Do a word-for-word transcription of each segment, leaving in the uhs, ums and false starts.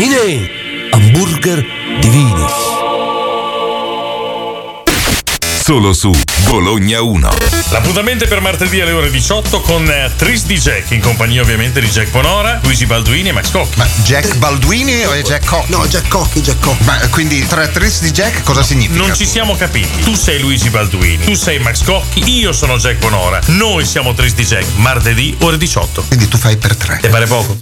Fine hamburger divini. Solo su Bologna uno. L'appuntamento è per martedì alle ore diciotto con Tris di Jack, in compagnia ovviamente di Jack Bonora, Luigi Balduini e Max Cocchi. Ma Jack Balduini o è Jack Cocchi? No, Jack Cocchi, Jack Cocchi. Ma quindi tra Tris di Jack cosa significa? Non ci siamo capiti. Tu sei Luigi Balduini, tu sei Max Cocchi, io sono Jack Bonora. Noi siamo Tris di Jack, martedì ore diciotto. Quindi tu fai per tre. Ti pare poco?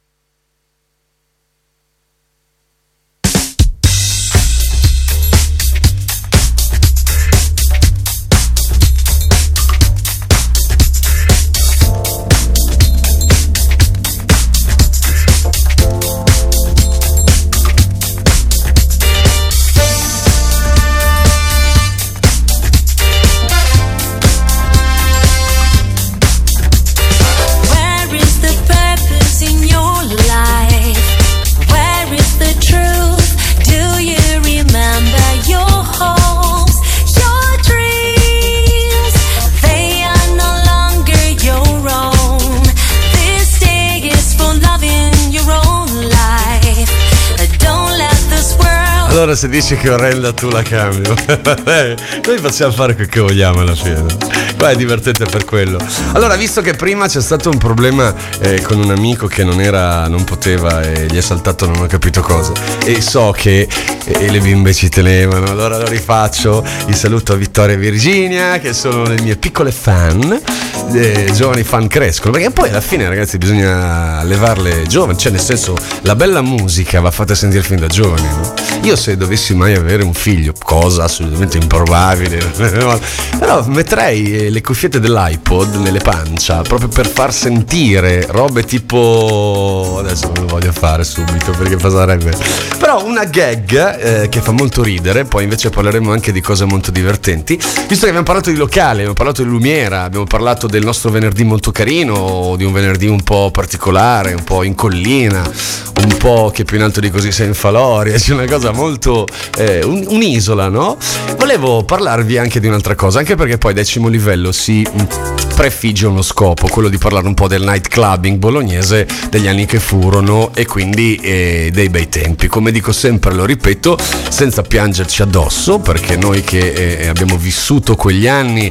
Allora se dici che è orrenda tu la cambio. Noi possiamo fare quel che vogliamo alla fine. Qua è divertente per quello. Allora, visto che prima c'è stato un problema eh, con un amico che non era, non poteva e gli è saltato non ho capito cosa, e so che eh, le bimbe ci tenevano, allora lo rifaccio. Il saluto a Vittoria e Virginia, che sono le mie piccole fan. Eh, giovani fan crescono, perché poi alla fine, ragazzi, bisogna levarle giovani, cioè nel senso, la bella musica va fatta sentire fin da giovani, no? Io se dovessi mai avere un figlio, cosa assolutamente improbabile, però metterei le cuffiette dell'iPod nelle pancia proprio per far sentire robe tipo, adesso non lo voglio fare subito perché fa sarebbe, però una gag eh, che fa molto ridere. Poi invece parleremo anche di cose molto divertenti, visto che abbiamo parlato di locale, abbiamo parlato di Lumiera, abbiamo parlato del nostro venerdì molto carino, di un venerdì un po' particolare, un po' in collina, un po' che più in alto di così sei in Faloria, c'è una cosa molto eh, un, un'isola, no? Volevo parlarvi anche di un'altra cosa, anche perché poi decimo livello si prefigge uno scopo, quello di parlare un po' del night clubbing bolognese degli anni che furono e quindi eh, dei bei tempi. Come dico sempre, lo ripeto senza piangerci addosso, perché noi che eh, abbiamo vissuto quegli anni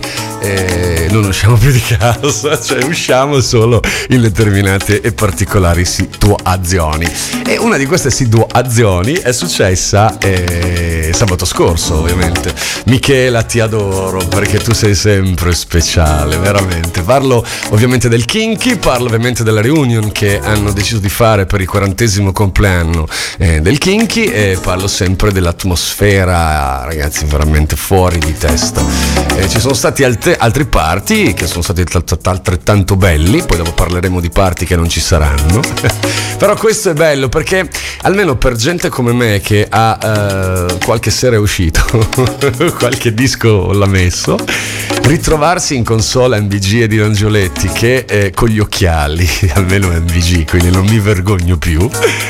eh, non usciamo più di casa, cioè usciamo solo in determinate e particolari situazioni, e una di queste situazioni è successa eh, sabato scorso. Ovviamente Michela, ti adoro perché tu sei sempre speciale, veramente. Parlo ovviamente del Kinky, parlo ovviamente della reunion che hanno deciso di fare per il quarantesimo compleanno eh, del Kinky, e parlo sempre dell'atmosfera, ragazzi, veramente fuori di testa. Eh, ci sono stati alt- altri party che sono stati t- t- altrettanto belli, poi dopo parleremo di party che non ci saranno però questo è bello perché almeno per gente come me che ha eh, qualche sera è uscito qualche disco l'ha messo, ritrovarsi in console M V G e di Angioletti che eh, con gli occhiali, almeno M V G, quindi non mi vergogno più,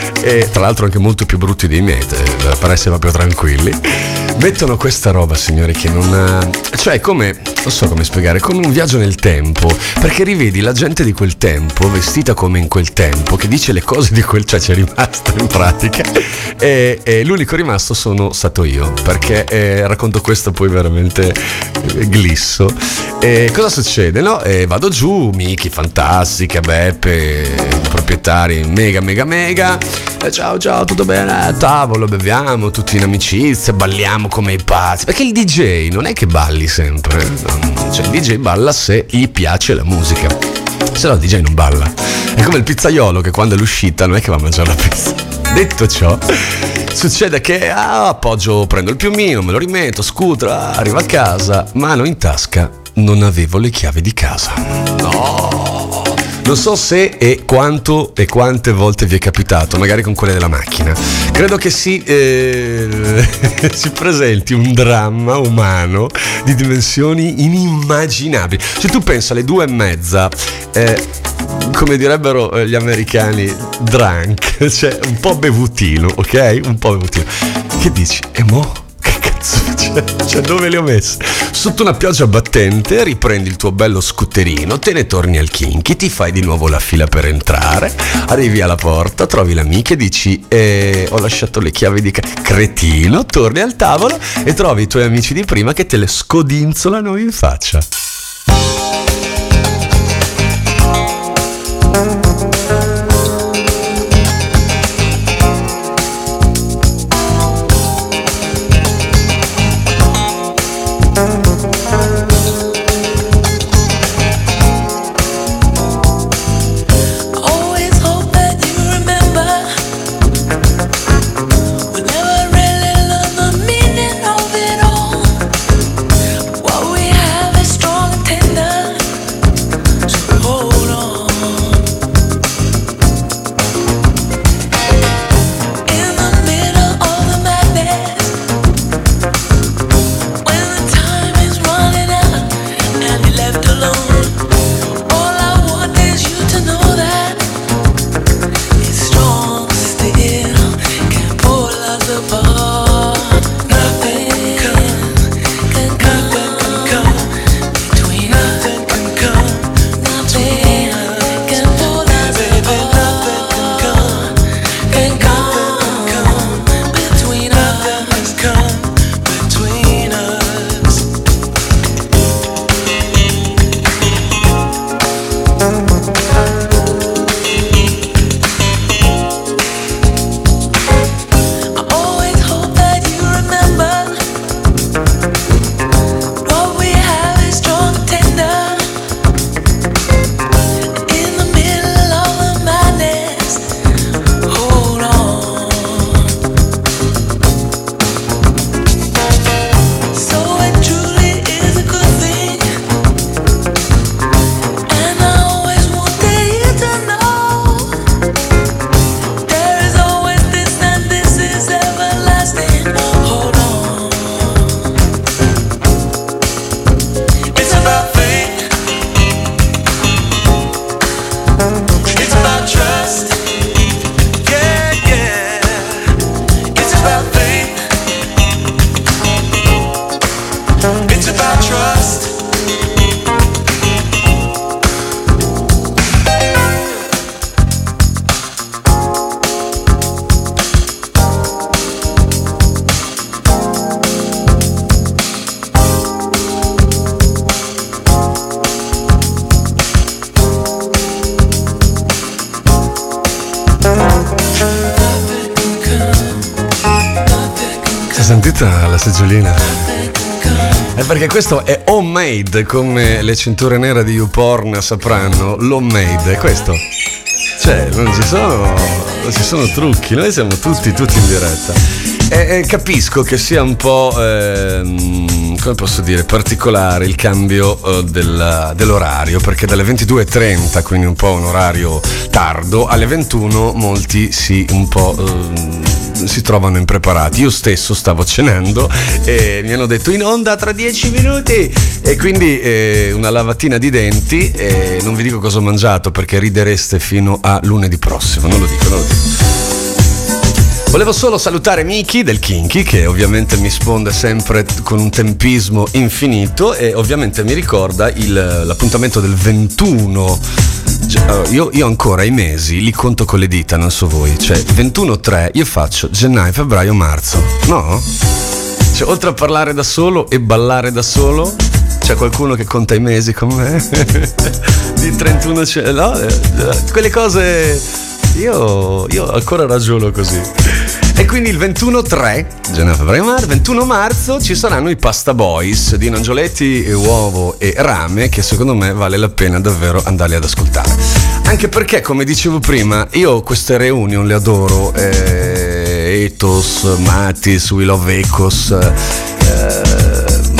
e tra l'altro anche molto più brutti dei miei, per essere proprio tranquilli, mettono questa roba, signori, che non ha... cioè come, non so come spiegare, come un viaggio nel tempo, perché rivedi la gente di quel tempo vestita come in quel tempo, che dice le cose di quel, cioè c'è rimasta in pratica, e, e l'unico rimasto sono stato io, perché eh, racconto questo poi veramente eh, glisso. E cosa succede? No? E vado giù, Miki, fantastica, Beppe, proprietari mega mega mega, e ciao ciao, tutto bene? Tavolo, beviamo tutti in amicizia, balliamo come i pazzi, perché il D J non è che balli sempre, no? Cioè il D J balla se gli piace la musica, se no il D J non balla. È come il pizzaiolo che quando è l'uscita non è che va a mangiare la pizza. Detto ciò, succede che ah, appoggio, prendo il piumino, me lo rimetto, scooter, ah, arrivo a casa, mano in tasca, non avevo le chiavi di casa. No! Non so se e quanto e quante volte vi è capitato, magari con quelle della macchina. Credo che si, eh, si presenti un dramma umano di dimensioni inimmaginabili. Se tu pensi alle due e mezza, eh, come direbbero gli americani, drunk, cioè un po' bevutino, ok? Un po' bevutino. Che dici? E mo? Che cazzo, cioè, cioè dove li ho messi? Sotto una pioggia battente riprendi il tuo bello scooterino, te ne torni al Kinky, ti fai di nuovo la fila per entrare, arrivi alla porta, trovi l'amica e dici eh, ho lasciato le chiavi di ca-. Cretino, torni al tavolo e trovi i tuoi amici di prima che te le scodinzolano in faccia. Sentita la seggiolina? È perché questo è homemade, come le cinture nere di YouPorn sapranno. L'homemade è questo. Cioè, non ci sono, non ci sono trucchi, noi siamo tutti, tutti in diretta. E, e capisco che sia un po', ehm, come posso dire, particolare il cambio eh, della, dell'orario, perché dalle ventidue e trenta, quindi un po' un orario tardo, alle ventuno molti si un po'... Eh, si trovano impreparati. Io stesso stavo cenando e mi hanno detto in onda tra dieci minuti e quindi eh, una lavatina di denti e non vi dico cosa ho mangiato perché ridereste fino a lunedì prossimo, non lo dico, non lo dico. Volevo solo salutare Miki del Kinky, che ovviamente mi risponde sempre con un tempismo infinito e ovviamente mi ricorda il, l'appuntamento del ventuno. Cioè, io, io ancora i mesi li conto con le dita, non so voi. Cioè ventuno tre io faccio gennaio, febbraio, marzo. No? Cioè oltre a parlare da solo e ballare da solo, c'è qualcuno che conta i mesi con me? Di trentuno, cioè, no? Quelle cose io, io ancora ragiono così. E quindi il ventuno tre, gennaio, febbraio, marzo, ventuno marzo ci saranno i Pasta Boys di Nangioletti, e uovo e rame, che secondo me vale la pena davvero andarli ad ascoltare. Anche perché, come dicevo prima, io queste reunion le adoro, eh, Ethos, Matis, We Love Ecos, eh,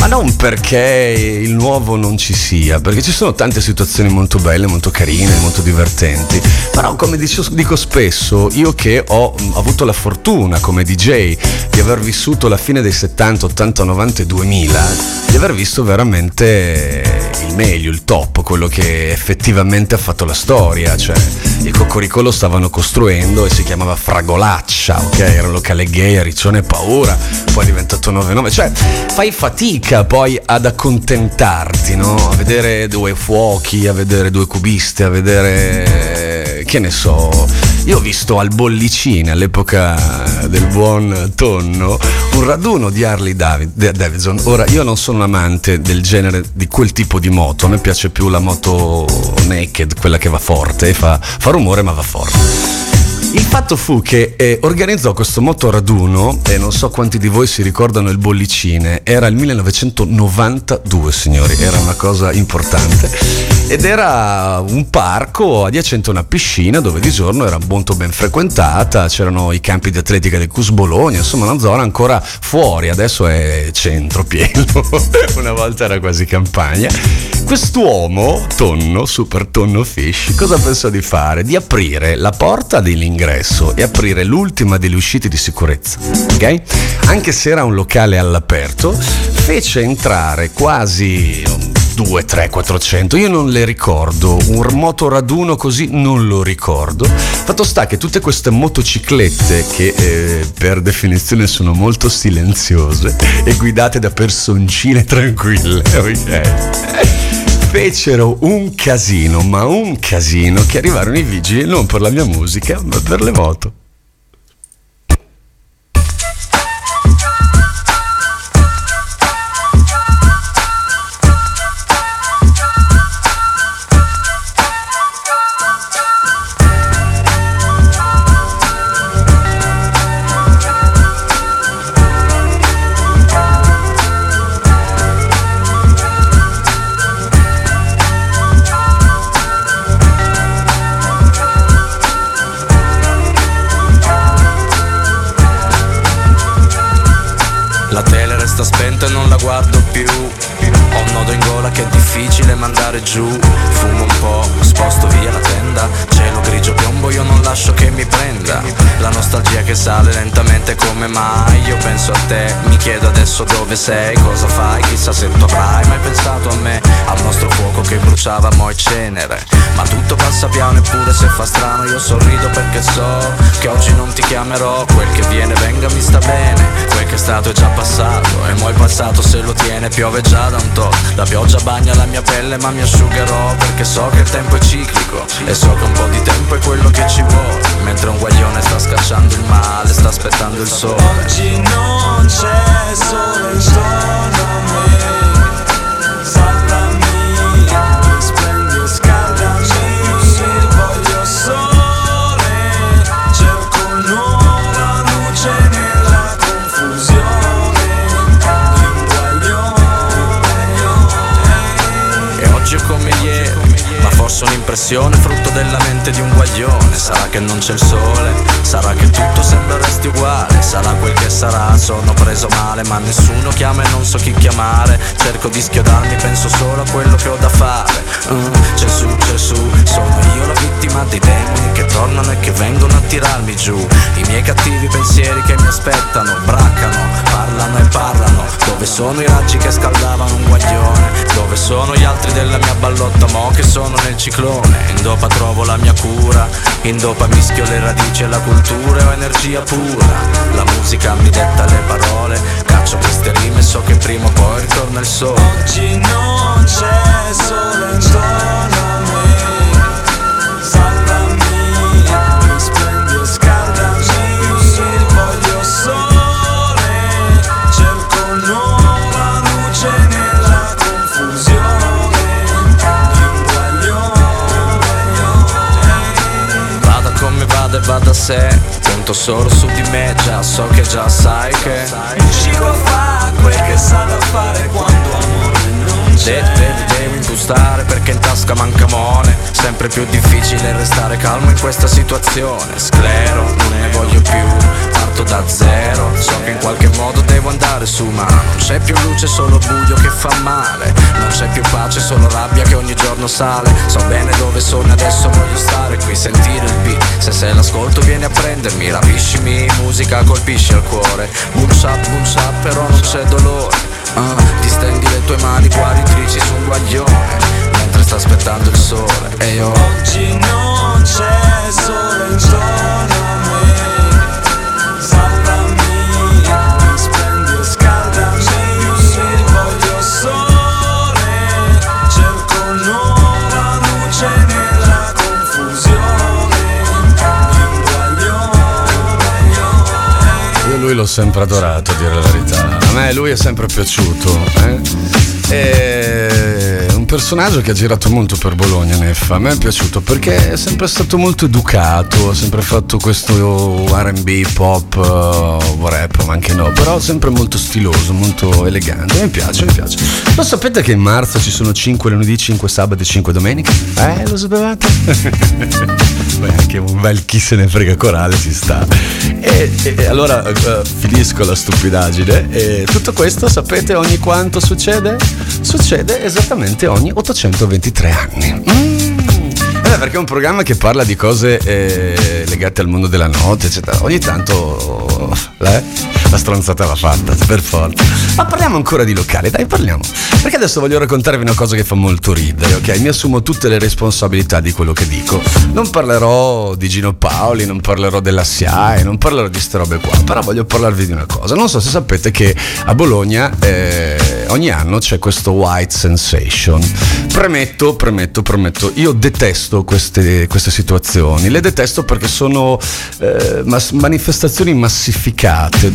Ma non perché il nuovo non ci sia, perché ci sono tante situazioni molto belle, molto carine, molto divertenti. Però come dico, dico spesso, io che ho avuto la fortuna come D J di aver vissuto la fine dei settanta, ottanta, novanta e duemila, di aver visto veramente il meglio, il top, quello che effettivamente ha fatto la storia. Cioè il Cocorico lo stavano costruendo e si chiamava Fragolaccia, ok? Era un locale gay a Riccione Paura, poi è diventato nove nove. Cioè fai fatica poi ad accontentarti, no? A vedere due fuochi, a vedere due cubiste, a vedere, che ne so, io ho visto al Bollicine all'epoca del buon Tonno un raduno di Harley Davidson. Ora io non sono un amante del genere, di quel tipo di moto, a me piace più la moto naked, quella che va forte, fa, fa rumore ma va forte. Il fatto fu che eh, organizzò questo motoraduno, e non so quanti di voi si ricordano il Bollicine, era il millenovecentonovantadue, signori, era una cosa importante, ed era un parco adiacente a una piscina dove di giorno era molto ben frequentata, c'erano i campi di atletica del C U S Bologna, insomma una zona ancora fuori, adesso è centro pieno, una volta era quasi campagna. Quest'uomo, Tonno, Super Tonno Fish, cosa pensò di fare? Di aprire la porta dell'ingresso e aprire l'ultima delle uscite di sicurezza, ok? Anche se era un locale all'aperto, fece entrare quasi due, tre, quattrocento, io non le ricordo, un motoraduno così non lo ricordo. Fatto sta che tutte queste motociclette, che eh, per definizione sono molto silenziose e guidate da personcine tranquille, ok? Fecero un casino, ma un casino, che arrivarono i vigili non per la mia musica, ma per le moto. La tele resta spenta e non la guardo più. Ho un nodo in gola che è difficile mandare giù. Fumo un po', sposto via la tenda. Cielo grigio piombo, io non lascio che mi prenda. La nostalgia che sale lentamente, come mai? Io penso a te, mi chiedo adesso dove sei. Cosa fai? Chissà se tu avrai mai pensato a me. Al nostro fuoco che bruciava mo' e cenere. Ma tutto passa piano eppure se fa strano io sorrido perché so che oggi non ti chiamerò. Quel che viene venga mi sta bene. Quel che è stato è già passato e mo' il passato se lo tiene. Piove già da un tot, la pioggia bagna la mia pelle ma mi asciugherò, perché so che il tempo è ciclico e so che un po' di tempo è quello che ci vuole. Mentre un guaglione sta scacciando il male, sta aspettando il sole. Oggi non c'è sole intorno a me. Salvami, splendi e scaldami. Voglio sole, cerco nuova luce nella confusione di un guaglione. E oggi è come ieri, ma forse un'impressione frutto della mente di un guaglione. Sarà che non c'è il sole, sarà che tutto sembra resti uguale. Sarà quel che sarà, sono preso male, ma nessuno chiama e non so chi chiamare. Cerco di schiodarmi, penso solo a quello che ho da fare. uh, C'è su, c'è su, sono io la vittima dei demoni che tornano e che vengono a tirarmi giù. I miei cattivi pensieri che mi aspettano, braccano, parlano e parlano. Dove sono i raggi che scaldavano un guaglione? Dove sono gli altri della mia ballotta mo' che sono nel ciclone? In dopa trovo la mia cura, in dopa mischio le radici e la cultura, ho energia pura. La musica mi detta le parole, caccio queste rime e so che prima o poi ritorna il sole. Oggi non c'è sole intorno a me. Salvami, splendi e scaldami. Voglio sole, cerco nuova luce nella confusione di un guaglione. Vada come vada e vada a sé, conto solo su di me, già so che già sai che riuscirò a fare quel che sa da fare quando amore non c'è. devi, devi, devi impostare perché in tasca manca mone. Sempre più difficile restare calmo in questa situazione. Sclero, non ne voglio più, parto da zero. So che in qualche modo devo andare stare su, ma non c'è più luce, solo buio che fa male. Non c'è più pace, solo rabbia che ogni giorno sale. So bene dove sono, adesso voglio stare qui, sentire il beat. Se sei l'ascolto vieni a prendermi, rapiscimi, musica colpisce al cuore. Boom shap, boom shap, però non c'è dolore. uh, Distendi le tue mani guaritrici su un guaglione mentre sta aspettando il sole. E io oggi non c'è sole intorno a me. Salvami, mi spendi e scaldami. Voglio sole, cerco nuova luce nella confusione. Io lui l'ho sempre adorato, a dire la verità. A me lui è sempre piaciuto, eh? È un personaggio che ha girato molto per Bologna, Neffa. A me è piaciuto perché è sempre stato molto educato, ha sempre fatto questo R and B, pop, uh, rap, ma anche no, però sempre molto stiloso, molto elegante. Mi piace, mi piace. Lo sapete che in marzo ci sono cinque lunedì, cinque sabati e cinque domeniche? Eh, lo sapevate? Beh, anche un bel chi se ne frega corale ci sta. E, e allora uh, finisco la stupidaggine. E tutto questo sapete ogni quanto succede? Succede esattamente ogni ottocentoventitré anni. Mm. Eh, perché è un programma che parla di cose eh, legate al mondo della notte, eccetera. Ogni tanto eh, la stronzata va fatta, per forza. Ma parliamo ancora di locali, dai, parliamo. Perché adesso voglio raccontarvi una cosa che fa molto ridere, ok? Mi assumo tutte le responsabilità di quello che dico. Non parlerò di Gino Paoli, non parlerò della S I A E, non parlerò di ste robe qua, però voglio parlarvi di una cosa. Non so se sapete che a Bologna eh, ogni anno c'è questo White Sensation. Premetto, premetto, premetto, io detesto queste, queste situazioni. Le detesto perché sono eh, mas- manifestazioni massificate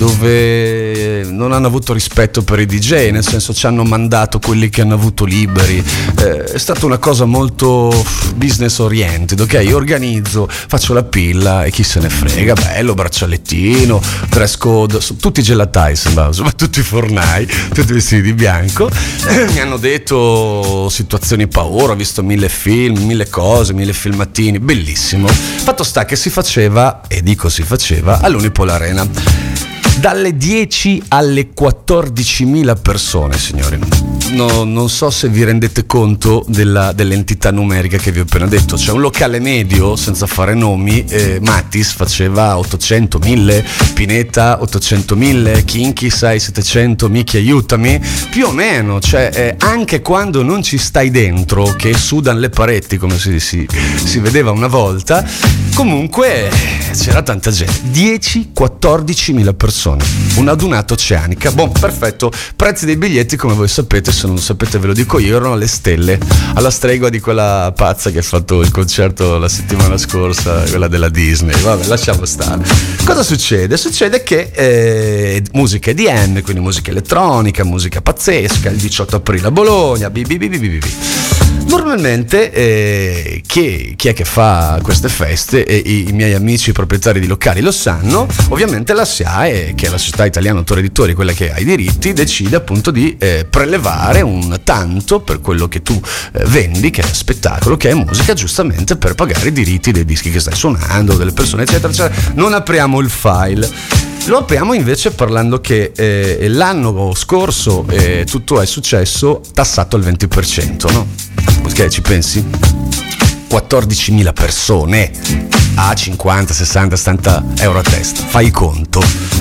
dove non hanno avuto rispetto per i D J, nel senso ci hanno mandato quelli che hanno avuto liberi. Eh, è stata una cosa molto business oriented, ok? Io organizzo, faccio la pilla e chi se ne frega, bello, braccialettino, dress code, tutti gelatai sembra, soprattutto i fornai, tutti vestiti di bianco. Eh, mi hanno detto situazioni paura, ho visto mille film, mille cose, mille filmatini, bellissimo. Fatto sta che si faceva, e dico si faceva, all'Unipol Arena. Dalle dieci alle quattordicimila persone, signori. No, non so se vi rendete conto della, dell'entità numerica che vi ho appena detto. C'è un locale medio, senza fare nomi, eh, Mattis faceva ottocento, mille, Pineta ottocentomila, Kinky sei settecento, Micchi aiutami, più o meno, cioè eh, anche quando non ci stai dentro, che sudano le pareti come si, si, si vedeva una volta, comunque c'era tanta gente, dieci quattordicimila persone, una adunata oceanica. Boh, perfetto. Prezzi dei biglietti, come voi sapete, se non lo sapete ve lo dico io, erano alle stelle, alla stregua di quella pazza che ha fatto il concerto la settimana scorsa, quella della Disney. Vabbè, lasciamo stare. Cosa succede? Succede che eh, musica E D M, quindi musica elettronica, musica pazzesca, il diciotto aprile a Bologna, bi bi bi bi bi bi. Normalmente eh, chi, chi è che fa queste feste, e i, i miei amici proprietari di locali lo sanno, ovviamente la S I A E, che è la società italiana autore editori, quella che ha i diritti, decide appunto di eh, prelevare un tanto per quello che tu eh, vendi, che è spettacolo, che è musica, giustamente per pagare i diritti dei dischi che stai suonando, delle persone eccetera eccetera. Non apriamo il file. Lo apriamo invece parlando che eh, l'anno scorso eh, tutto è successo tassato al venti per cento, no? Perché ci pensi? quattordicimila persone a cinquanta, sessanta, settanta euro a testa, fai conto.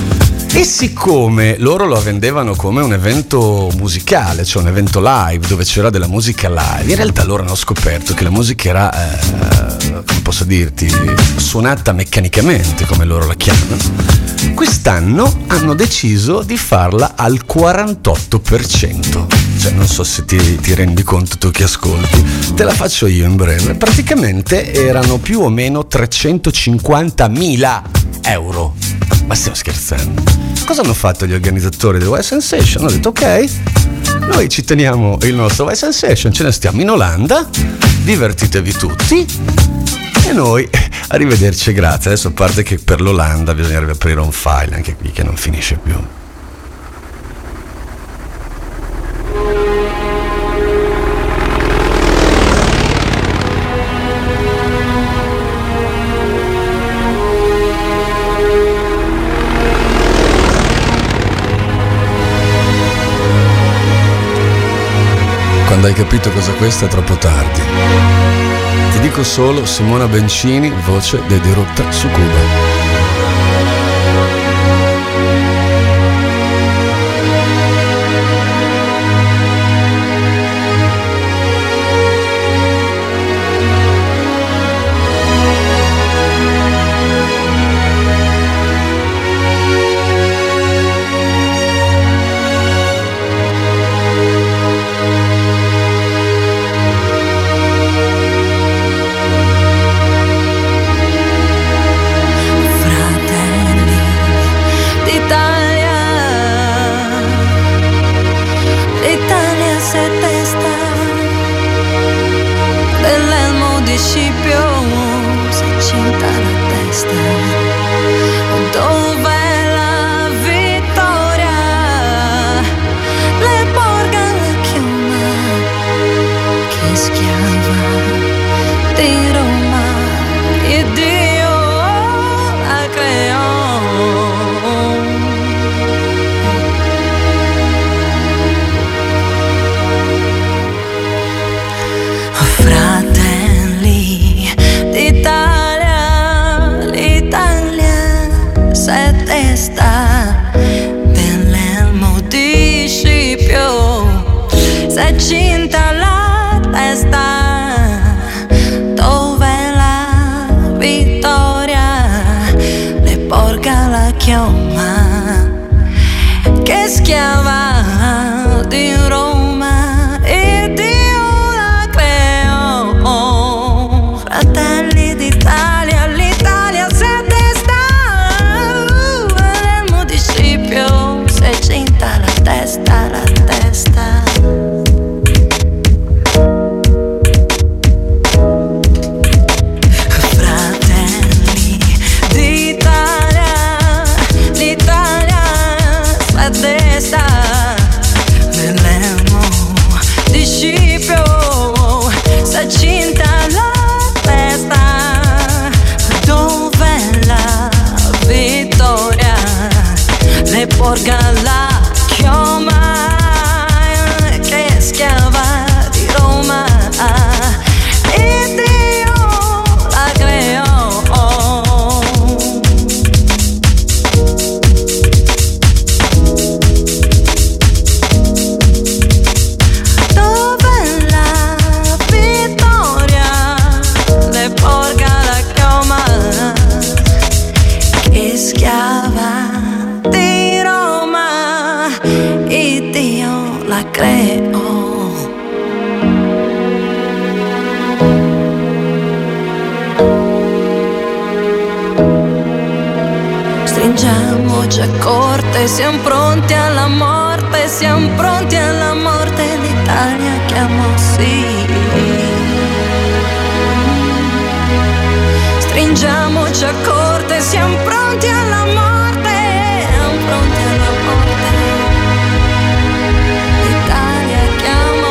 E siccome loro lo vendevano come un evento musicale, cioè un evento live dove c'era della musica live, in realtà loro hanno scoperto che la musica era, eh, come posso dirti, suonata meccanicamente, come loro la chiamano. Quest'anno hanno deciso di farla al quarantotto per cento. Cioè, non so se ti, ti rendi conto tu che ascolti, te la faccio io in breve. Praticamente erano più o meno trecentocinquantamila euro. Ma stiamo scherzando? Cosa hanno fatto gli organizzatori del White Sensation? Hanno detto ok, noi ci teniamo il nostro White Sensation, ce ne stiamo in Olanda, divertitevi tutti e noi arrivederci, grazie. Adesso, a parte che per l'Olanda bisognerebbe aprire un file anche qui che non finisce più. Quando hai capito cosa questo è troppo tardi. Ti dico solo Simona Bencini, voce di Dirutta su Cuba. Stringiamoci a corte, siamo pronti alla morte, siamo pronti alla morte, l'Italia chiamò sì. Stringiamoci a corte, siamo pronti alla morte, siamo pronti alla morte, l'Italia chiamò.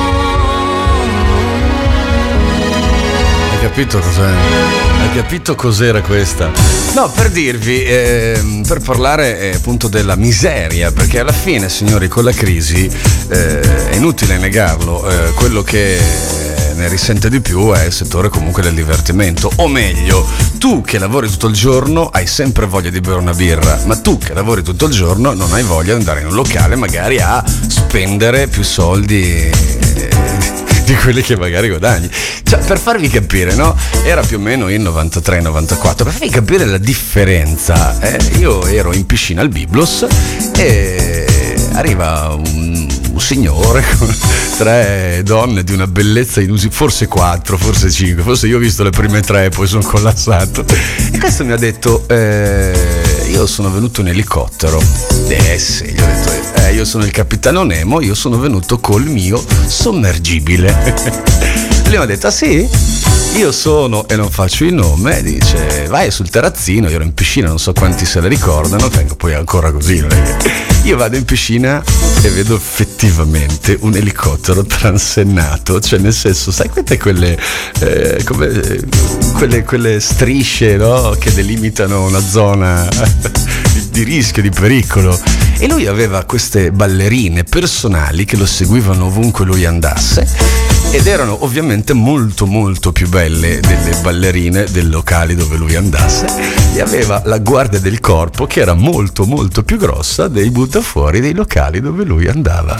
Hai capito cos'è? Hai capito cos'era questa? No, per dirvi, eh, per parlare eh, appunto della miseria, perché alla fine, signori, con la crisi eh, è inutile negarlo, eh, quello che ne risente di più è il settore comunque del divertimento, o meglio, tu che lavori tutto il giorno hai sempre voglia di bere una birra, ma tu che lavori tutto il giorno non hai voglia di andare in un locale magari a spendere più soldi di quelli che magari guadagni. Cioè, per farvi capire, no? Era più o meno il novantatré novantaquattro, per farvi capire la differenza, eh? Io ero in piscina al Biblos e arriva un, un signore con tre donne di una bellezza inusi, forse quattro, forse cinque, forse io ho visto le prime tre e poi sono collassato. E questo mi ha detto, eh, io sono venuto in elicottero. Eh sì, gli ho detto, eh, io sono il capitano Nemo, io sono venuto col mio sommergibile. E lui mi ha detto, ah sì? Io sono, e non faccio il nome, dice, vai sul terrazzino, io ero in piscina, non so quanti se la ricordano, tengo poi ancora così, non è che... Io vado in piscina e vedo effettivamente un elicottero transennato, cioè nel senso, sai quante quelle, eh, come, eh, quelle, quelle strisce, no? Che delimitano una zona di rischio, di pericolo, e lui aveva queste ballerine personali che lo seguivano ovunque lui andasse, ed erano ovviamente molto molto più belle delle ballerine del locale dove lui andasse, e aveva la guardia del corpo che era molto molto più grossa dei buttafuori dei locali dove lui andava.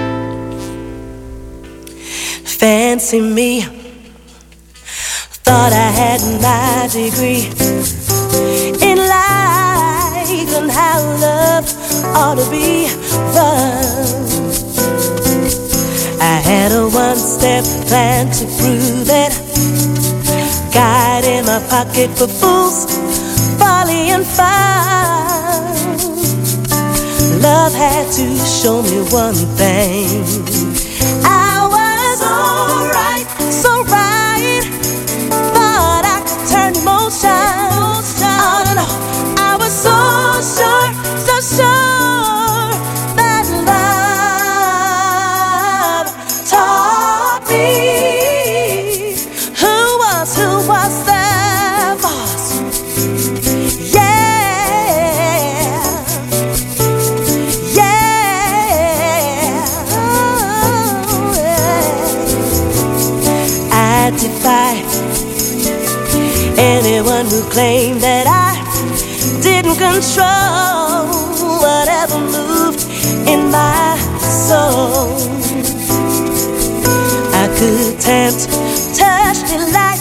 Fancy me, thought I had my degree in life and how love ought to be run. I had a one-step plan to prove it, guide in my pocket for fools, folly and fun. Love had to show me one thing. I was so right, so right, thought I could turn emotion. Oh, no, no. I was so sure, so sure that love taught me who was, who was the boss. Yeah, yeah, oh, yeah. I defy anyone who claimed that I didn't control whatever moved in my soul. I could tempt, touch, delight,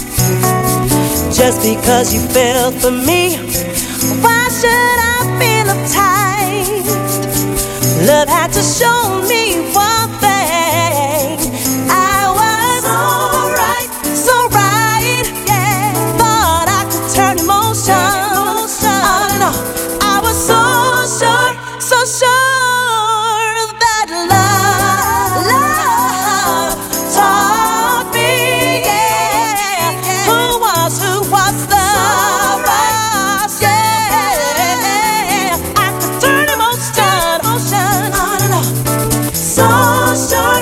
just because you fell for me. Why should I feel uptight? Love had to show me one thing. I was so right, so right, yeah. Thought I could turn emotion. Oh, no, I was so sure, so sure that love, love taught me, yeah. Who was, who was the boss, yeah. I could turn emotion, emotion, oh, no, so sure.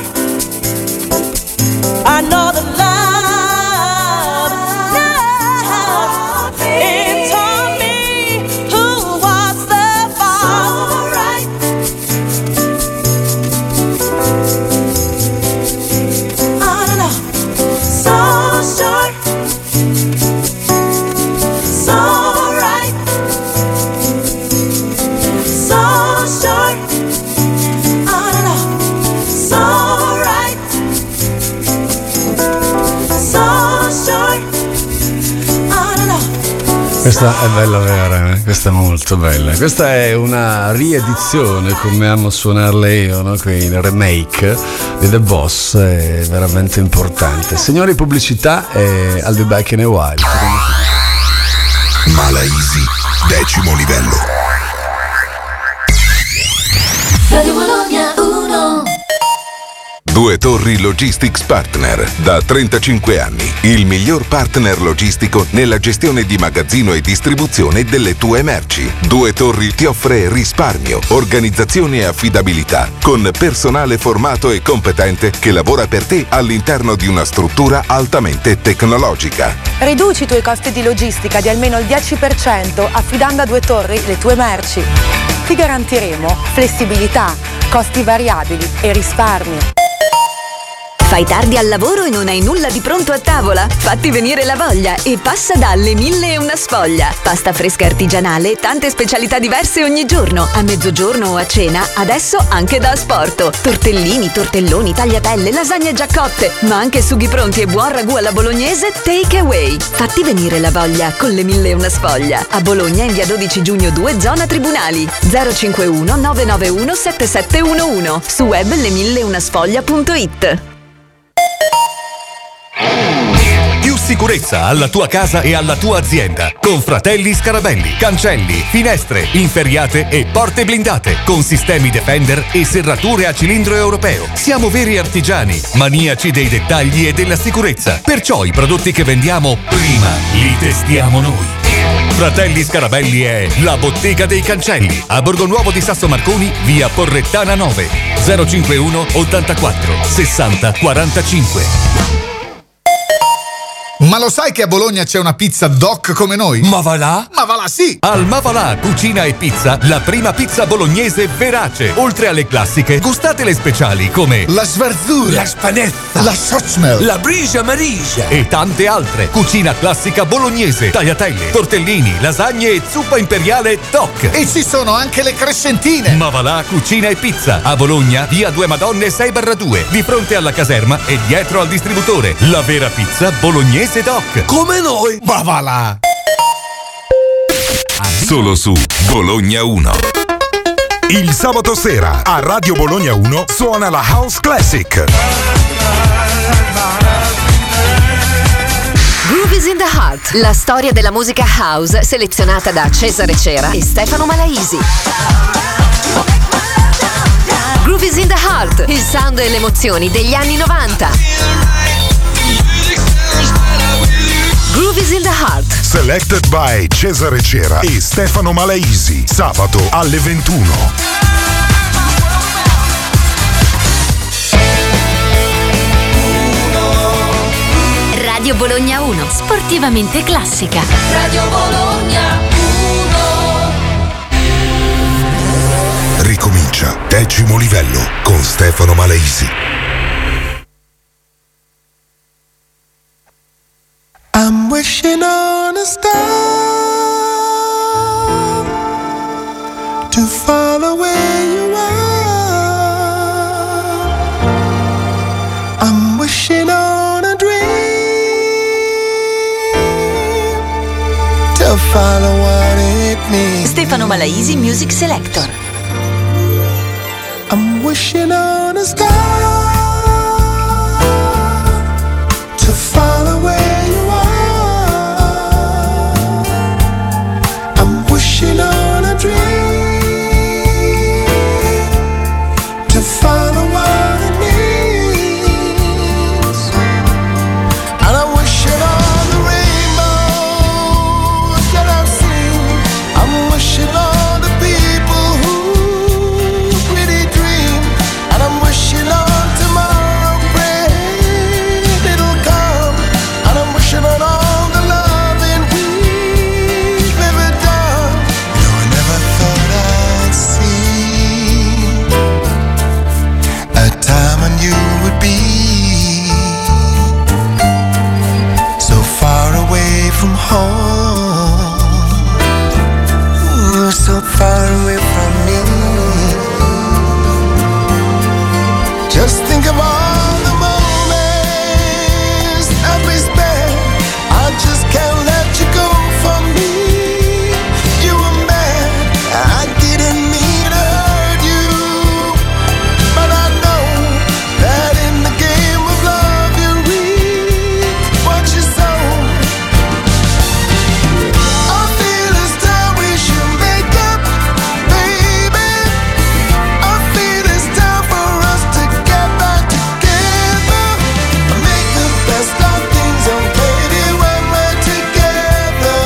I know that love, love, it taught me who was the boss. So right. I don't know. So sure. So right. So sure. I don't know. So right. So sure. I don't know. Questa è bella vera, eh? Questa è molto bella. Questa è una riedizione, come amo suonarle io, no? Qui il remake di The Boss, è veramente importante. Signori, pubblicità e I'll be back in a while. Mala Easy, decimo livello. Radio Bologna uno. Due Torri Logistics Partner, da trentacinque anni, il miglior partner logistico nella gestione di magazzino e distribuzione delle tue merci. Due Torri ti offre risparmio, organizzazione e affidabilità, con personale formato e competente che lavora per te all'interno di una struttura altamente tecnologica. Riduci i tuoi costi di logistica di almeno il dieci per cento affidando a Due Torri le tue merci. Ti garantiremo flessibilità, costi variabili e risparmio. Fai tardi al lavoro e non hai nulla di pronto a tavola? Fatti venire la voglia e passa dalle mille e una sfoglia. Pasta fresca artigianale, tante specialità diverse ogni giorno. A mezzogiorno o a cena, adesso anche da asporto. Tortellini, tortelloni, tagliatelle, lasagne già cotte, ma anche sughi pronti e buon ragù alla bolognese take away. Fatti venire la voglia con le mille e una sfoglia. A Bologna in via dodici giugno due, zona Tribunali. zero cinque uno nove nove uno sette sette uno uno. Su web le mille e una sfoglia punto it. Più sicurezza alla tua casa e alla tua azienda con Fratelli Scarabelli. Cancelli, finestre, inferriate e porte blindate con sistemi Defender e serrature a cilindro europeo. Siamo veri artigiani, maniaci dei dettagli e della sicurezza. Perciò i prodotti che vendiamo prima li testiamo noi. Fratelli Scarabelli è la bottega dei cancelli a Borgonuovo di Sasso Marconi, via Porrettana nove, zero cinquantuno ottantaquattro sessanta quarantacinque. Ma lo sai che a Bologna c'è una pizza doc come noi? Ma va là? Ma va là, sì! Al Ma va là Cucina e Pizza, la prima pizza bolognese verace. Oltre alle classiche, gustate le speciali come la Schwarzura, la Spanetta, la Sochmel, la Brigia Marisia e tante altre. Cucina classica bolognese, tagliatelle, tortellini, lasagne e zuppa imperiale doc. E ci sono anche le crescentine. Ma va là Cucina e Pizza, a Bologna, via Due Madonne sei barra due, di fronte alla caserma e dietro al distributore. La vera pizza bolognese doc. Come noi. Ma va là. Solo su Bologna uno. Il sabato sera a Radio Bologna uno suona la House Classic. Groove is in the Heart, la storia della musica house selezionata da Cesare Cera e Stefano Malaisi. Groove is in the Heart, il sound e le emozioni degli anni novanta. Groove is in the Heart. Selected by Cesare Cera e Stefano Malaisi. Sabato alle ventuno. Radio Bologna uno, sportivamente classica. Radio Bologna uno. Ricomincia decimo livello con Stefano Malaisi. I'm wishing on a star to follow where you are. I'm wishing on a dream to follow what it means. Stefano Malaisi Music Selector. I'm wishing on a star to follow where wishing on a dream to follow what it means. And I'm wishing on the rainbows that I've seen. I'm wishing on the people who really dream. And I'm wishing on tomorrow, praying it'll come. And I'm wishing on all the loving we've ever done. You would be so far away from home, ooh, so far away from me. Just think of all the moments that we spent. I just can't let you go from me. You were mad, I didn't mean to hurt you, but I know that in the game of love you reap what you sow. I feel it's time we should make up, baby. I feel it's time for us to get back together. Make the best of things, oh baby, when we're together.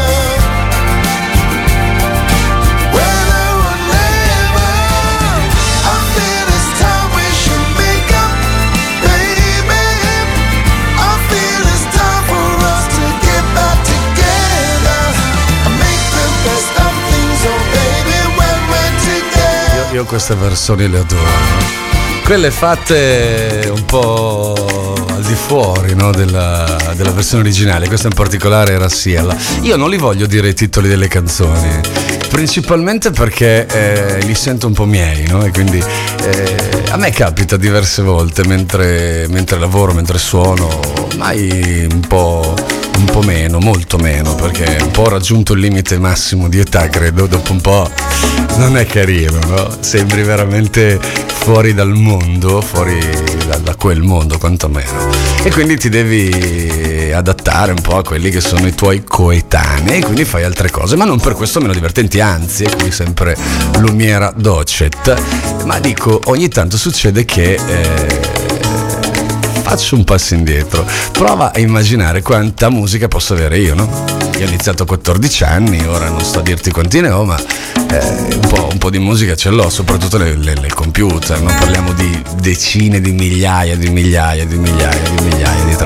Whether or never, I feel it's time we should make up, baby. I feel it's time for us to get back together. Make the best of things, oh baby, when we're together. Io, io queste versioni le adoro. Quelle fatte un po' al di fuori, no, della, della versione originale. Questa in particolare era Ciela. Io non li voglio dire i titoli delle canzoni, principalmente perché eh, li sento un po' miei, no? E quindi eh, a me capita diverse volte mentre, mentre lavoro, mentre suono, mai un po', un po' meno, molto meno, perché un po' ho raggiunto il limite massimo di età, credo. Dopo un po' non è carino, no? Sembri veramente fuori dal mondo, fuori da, da quel mondo quantomeno, e quindi ti devi adattare un po' a quelli che sono i tuoi coetanei, e quindi fai altre cose, ma non per questo meno divertenti, anzi, è qui sempre lumiera docet. Ma dico, ogni tanto succede che eh, faccio un passo indietro, prova a immaginare quanta musica posso avere io, no? Io ho iniziato a quattordici anni, ora non sto a dirti quanti ne ho, ma eh, un, po', un po' di musica ce l'ho, soprattutto le, le, le computer, non parliamo di decine di migliaia di migliaia di migliaia di migliaia di tracce.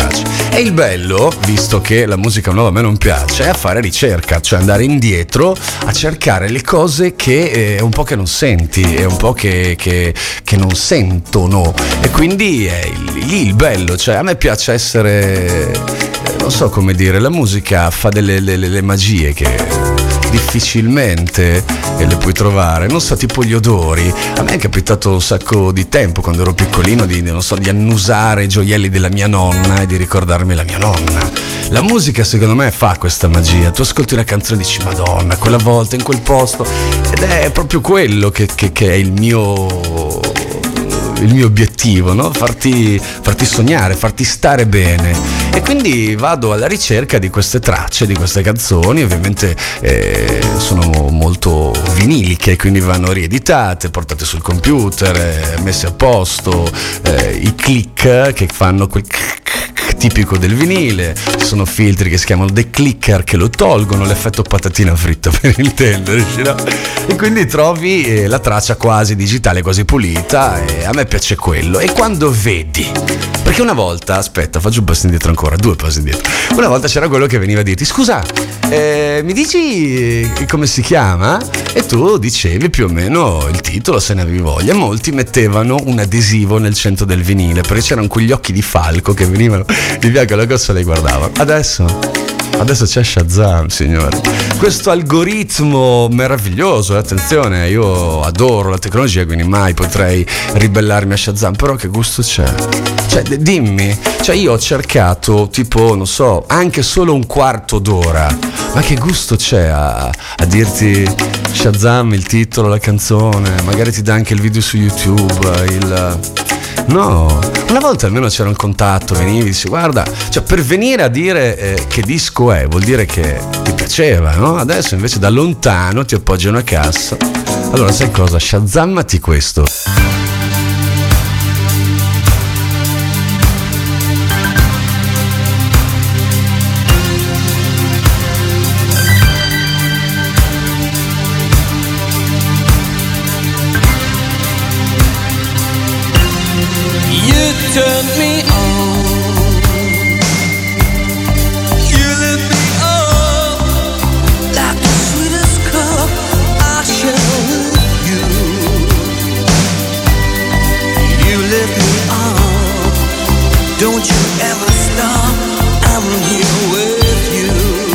E il bello, visto che la musica nuova a me non piace, è a fare ricerca, cioè andare indietro a cercare le cose che è un po' che non senti, è un po' che, che, che non sentono. E quindi è lì il bello, cioè a me piace essere, non so come dire, la musica fa delle le, le magie che difficilmente le puoi trovare, non so, tipo gli odori. A me è capitato un sacco di tempo quando ero piccolino di, non so, di annusare i gioielli della mia nonna e di ricordarmi la mia nonna. La musica secondo me fa questa magia, tu ascolti una canzone e dici Madonna, quella volta in quel posto, ed è proprio quello che, che, che è il mio il mio obiettivo, no? Farti, farti sognare, farti stare bene. E quindi vado alla ricerca di queste tracce, di queste canzoni. Ovviamente eh, sono molto viniliche, quindi vanno rieditate, portate sul computer, eh, messe a posto, eh, i click che fanno quel tipico del vinile. Ci sono filtri che si chiamano declicker che lo tolgono, l'effetto patatina fritta per intenderci, no? E quindi trovi eh, la traccia quasi digitale, quasi pulita, e a me piace quello. E quando vedi, perché una volta, aspetta, faccio un passo indietro ancora, due passi indietro. Una volta c'era quello che veniva a dirti scusa, eh, mi dici come si chiama? E tu dicevi più o meno il titolo se ne avevi voglia. Molti mettevano un adesivo nel centro del vinile perché c'erano quegli occhi di falco che venivano di fianco alla console e li guardavano. Adesso Adesso c'è Shazam, signori. Questo algoritmo meraviglioso, attenzione, io adoro la tecnologia, quindi mai potrei ribellarmi a Shazam, però che gusto c'è? Cioè, dimmi, cioè io ho cercato tipo, non so, anche solo un quarto d'ora, ma che gusto c'è a, a dirti Shazam, il titolo, la canzone, magari ti dà anche il video su YouTube, il... No, una volta almeno c'era un contatto, venivi, dici guarda, cioè per venire a dire eh, che disco è vuol dire che ti piaceva, no? Adesso invece da lontano ti appoggi a una cassa. Allora sai cosa? Shazammati questo. Turn me on. You lift me up like the sweetest cup I share with you. You lift me up. Don't you ever stop. I'm here with you.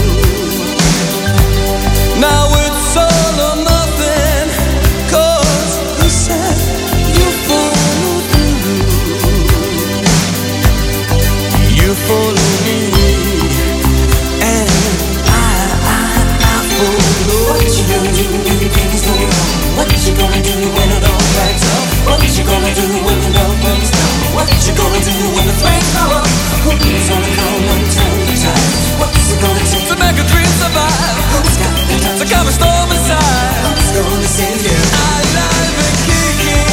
Now it's all or nothing, 'cause you said you follow through. You follow me, and I, I, I follow. What you gonna do when you think it's going wrong? What you gonna do when it all cracks up? What you gonna do when the love burns down? What you gonna do when the flames go up? Who's gonna come and turn the tide? What's it gonna take to make a dream survive? Who's got the time to calm a storm inside? Who's gonna save you? Alive and kicking.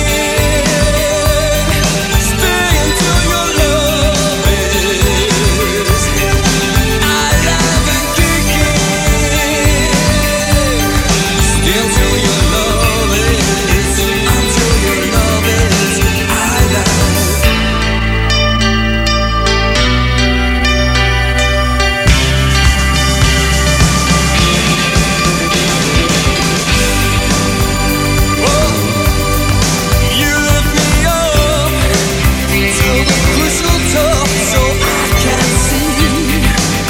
Stay until your love is alive and kicking. Stay until your love is, until your love is alive. You lift me up to the crystal top so I can see.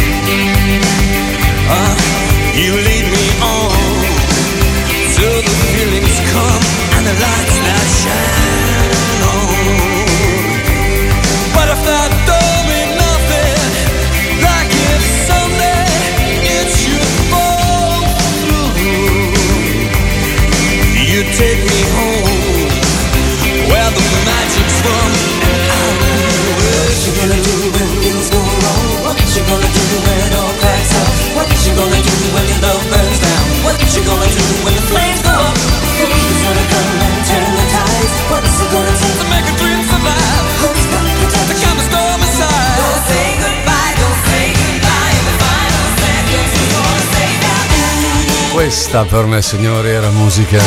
Uh, you lead me on till the feelings come and the lights that shine on. But if that don't mean nothing, like if someday it should fall through, you take me home where the magic's from, and I'll be with you. What you gonna do when things go wrong? What you gonna do when it all cracks up? What you gonna do when your love burns down? What you gonna do when the flames go up? Who's gonna come and turn the tides? What's it gonna take to make a dream survive? Who's got the time to calm the storm inside? Don't say goodbye, don't say goodbye. In the final seconds, who's gonna save our Questa per me, signori, era musica.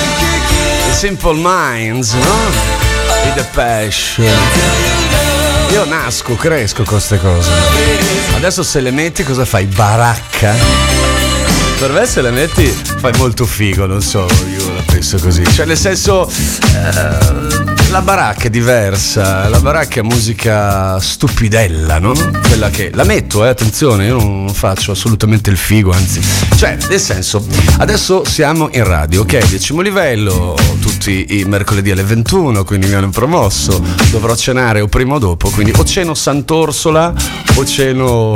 The Simple Minds, no? E Depeche. Io nasco, cresco con queste cose. Adesso se le metti cosa fai? Baracca? Per me se le metti fai molto figo, non so, io la penso così. Cioè nel senso, eh, la baracca è diversa, la baracca è musica stupidella, no? Quella che la metto, eh, attenzione, io non faccio assolutamente il figo, anzi. Cioè, nel senso, adesso siamo in radio, ok? Decimo livello, tutti i mercoledì alle ventuno, quindi mi hanno promosso, dovrò cenare o prima o dopo, quindi o ceno Sant'Orsola o ceno...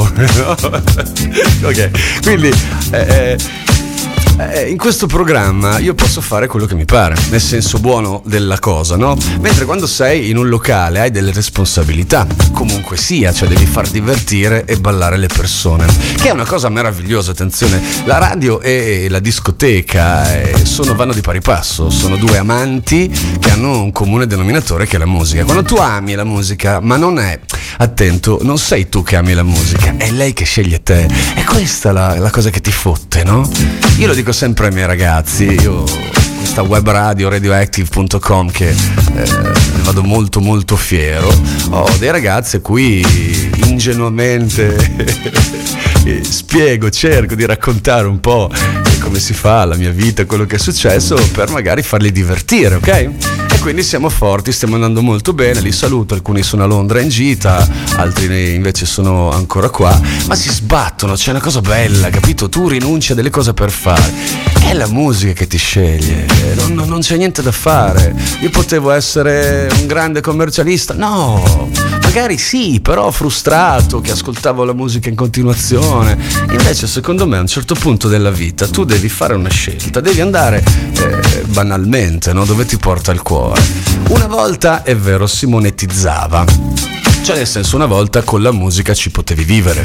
ok, quindi... Eh, Eh, in questo programma io posso fare quello che mi pare, nel senso buono della cosa, no? Mentre quando sei in un locale hai delle responsabilità, comunque sia, cioè devi far divertire e ballare le persone, che è una cosa meravigliosa. Attenzione, la radio e la discoteca eh, sono, vanno di pari passo, sono due amanti che hanno un comune denominatore che è la musica. Quando tu ami la musica, ma non è, attento, non sei tu che ami la musica, è lei che sceglie te, è questa la, la cosa che ti fotte, no? Io lo dico sempre ai miei ragazzi, io questa web radio radioactive punto com che eh, ne vado molto molto fiero, ho dei ragazzi a cui ingenuamente spiego, cerco di raccontare un po' come si fa la mia vita, quello che è successo, per magari farli divertire, ok? E quindi siamo forti, stiamo andando molto bene, li saluto, alcuni sono a Londra in gita, altri invece sono ancora qua, ma si sbattono, c'è una cosa bella, capito? Tu rinunci a delle cose per fare, è la musica che ti sceglie, non, non, non c'è niente da fare. Io potevo essere un grande commercialista, no, magari sì, però frustrato che ascoltavo la musica in continuazione. Invece secondo me a un certo punto della vita tu devi fare una scelta, devi andare eh, banalmente, no? Dove ti porta il cuore. Una volta, è vero, si monetizzava, cioè nel senso una volta con la musica ci potevi vivere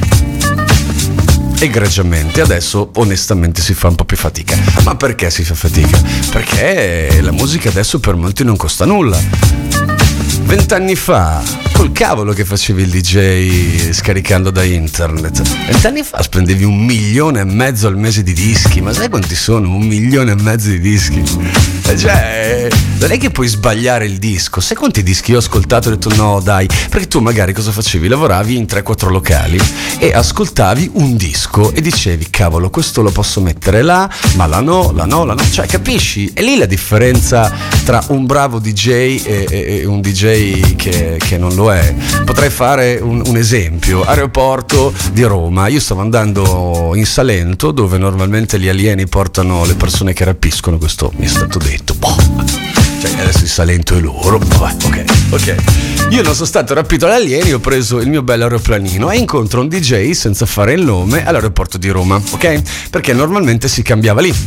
egregiamente, adesso onestamente si fa un po' più fatica. Ma perché si fa fatica? Perché la musica adesso per molti non costa nulla. Vent'anni fa, col cavolo che facevi il D J scaricando da internet. Vent'anni fa spendevi un milione e mezzo al mese di dischi, ma sai quanti sono? Un milione e mezzo di dischi. Cioè, non è che puoi sbagliare il disco. Sai quanti dischi io ho ascoltato e ho detto no dai, perché tu magari cosa facevi? Lavoravi in tre quattro locali e ascoltavi un disco e dicevi cavolo, questo lo posso mettere là, ma la no, la no, la no, cioè capisci? È lì la differenza tra un bravo D J e, e, e un D J che, che non lo è. Potrei fare un, un esempio: aeroporto di Roma, io stavo andando in Salento dove normalmente gli alieni portano le persone che rapiscono, questo mi è stato detto. Boh. Cioè adesso il Salento è loro, vabbè, ok, ok. Io non sono stato rapito dagli alieni, ho preso il mio bel aeroplanino e incontro un D J senza fare il nome all'aeroporto di Roma, ok? Perché normalmente si cambiava lì.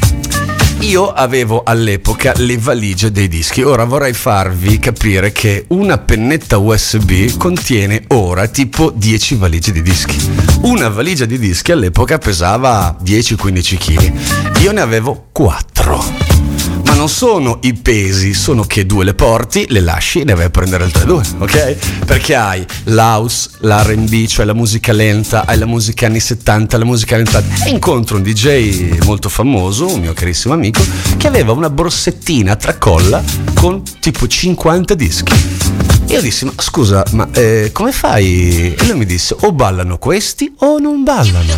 Io avevo all'epoca le valigie dei dischi. Ora vorrei farvi capire che una pennetta U S B contiene ora tipo dieci valigie di dischi. Una valigia di dischi all'epoca pesava dieci quindici chili. Io ne avevo quattro. Ma non sono i pesi, sono che due le porti, le lasci e ne vai a prendere altre due, ok? Perché hai l'house, l'R and B, cioè la musica lenta, hai la musica anni settanta, la musica anni ottanta. E incontro un D J molto famoso, un mio carissimo amico, che aveva una borsettina a tracolla con tipo cinquanta dischi. Io dissi, ma scusa, ma eh, come fai? E lui mi disse, o ballano questi o non ballano.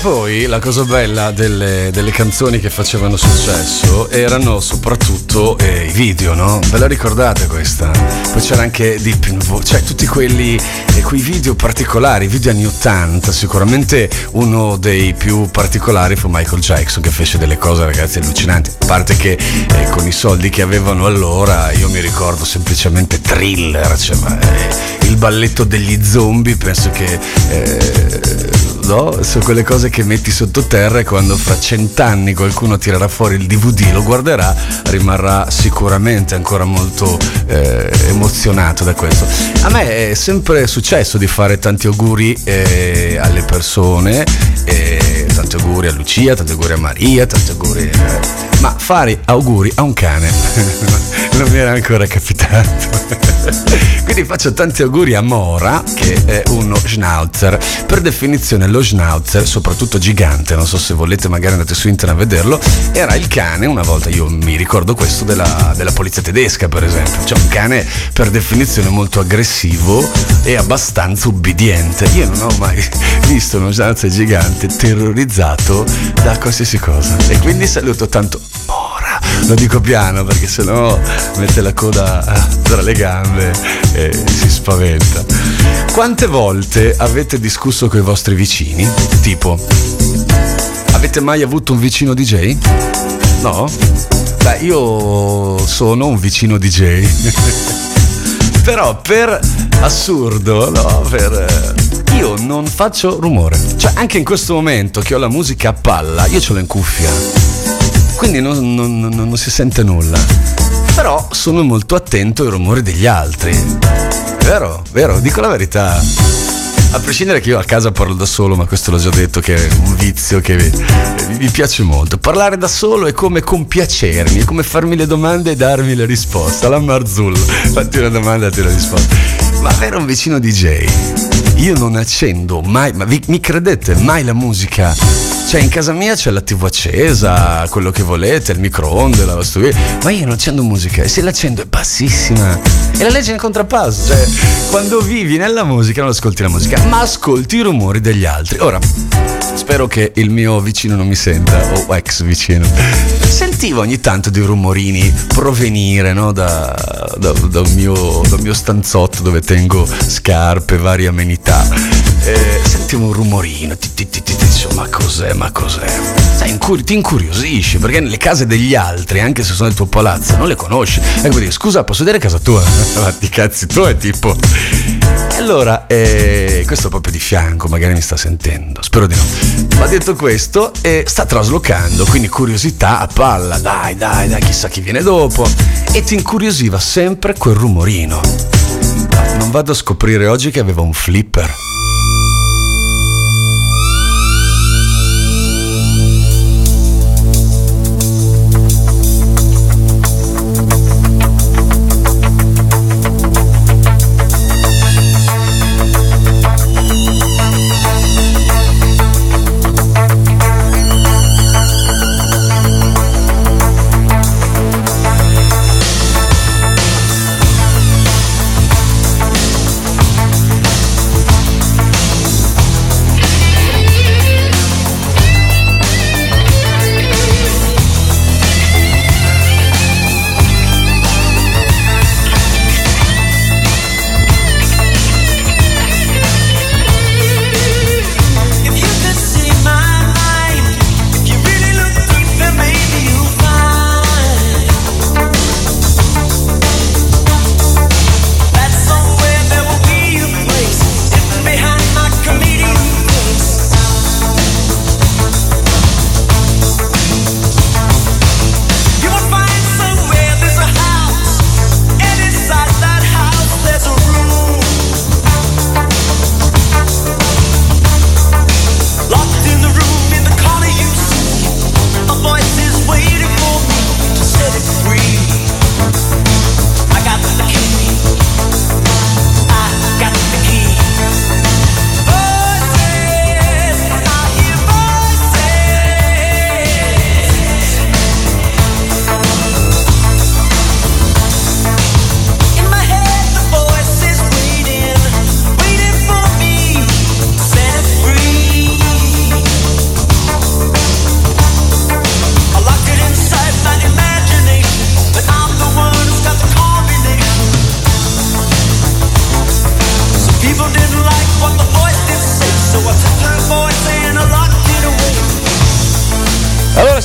poi la cosa bella delle, delle canzoni che facevano successo erano soprattutto eh, i video, no? Ve la ricordate questa? Poi c'era anche Deep in Vo- cioè tutti quelli, eh, quei video particolari, video anni ottanta. Sicuramente uno dei più particolari fu Michael Jackson, che fece delle cose, ragazzi, allucinanti. A parte che eh, con i soldi che avevano allora, io mi ricordo semplicemente Thriller, cioè, ma, eh, il balletto degli zombie, penso che eh, no? Sono quelle cose che metti sottoterra e quando fra cent'anni qualcuno tirerà fuori il D V D, lo guarderà, rimarrà sicuramente ancora molto eh, emozionato da questo. A me è sempre successo di fare tanti auguri eh, alle persone, eh, tanti auguri a Lucia, tanti auguri a Maria, tanti auguri eh, ma fare auguri a un cane non mi era ancora capitato. Quindi faccio tanti auguri a Mora, che è uno schnauzer. Per definizione lo schnauzer, soprattutto gigante, non so se volete magari andate su internet a vederlo, era il cane, una volta io mi ricordo questo, della, della polizia tedesca per esempio. Cioè un cane per definizione molto aggressivo e abbastanza ubbidiente. Io non ho mai visto uno schnauzer gigante terrorizzato da qualsiasi cosa, e quindi saluto tanto Mora. Lo dico piano perché sennò mette la coda tra le gambe e si spaventa. Quante volte avete discusso con i vostri vicini? Tipo, avete mai avuto un vicino D J? No? Beh, io sono un vicino D J. Però per assurdo, no? Per... io non faccio rumore. Cioè anche in questo momento che ho la musica a palla, io ce l'ho in cuffia, quindi non, non, non, non si sente nulla. Però sono molto attento ai rumori degli altri. Vero, vero, dico la verità. A prescindere che io a casa parlo da solo, ma questo l'ho già detto che è un vizio che mi, mi piace molto. Parlare da solo è come compiacermi, è come farmi le domande e darmi le risposte. Alla Marzullo, fatti una domanda e ti la risposta. Ma avere un vicino D J, io non accendo mai, ma vi, mi credete, mai la musica. Cioè in casa mia c'è la tivù accesa, quello che volete, il microonde, la lavastoviglie, ma io non accendo musica, e se l'accendo è bassissima e la legge in contrappasso. Cioè quando vivi nella musica non ascolti la musica, ma ascolti i rumori degli altri. Ora spero che il mio vicino non mi senta, o ex vicino. Sentivo ogni tanto dei rumorini provenire, no, da, da, da, un mio, da un mio stanzotto dove tengo scarpe, varie amenità. Eh, sentivo un rumorino, ti, ti, ti, ti, ti, ma cos'è, ma cos'è? Sai, incur- ti incuriosisci, perché nelle case degli altri, anche se sono nel tuo palazzo, non le conosci. E quindi, scusa, posso vedere casa tua? Ma ti cazzi tu, è tipo... E allora, eh, questo proprio di fianco, magari mi sta sentendo, spero di no. Ma detto questo, eh, sta traslocando, quindi curiosità a palla, dai, dai, dai, chissà chi viene dopo. E ti incuriosiva sempre quel rumorino. Non vado a scoprire oggi che aveva un flipper.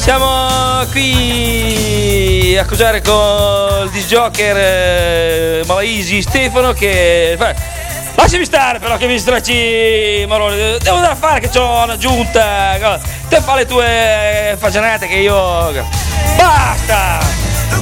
siamo qui a accusare con il disc joker eh, Malaisi Stefano che... Lasciami stare però che mi stracci Maroni, devo andare a fare che c'ho una giunta, te fa le tue fagianate che io... Basta!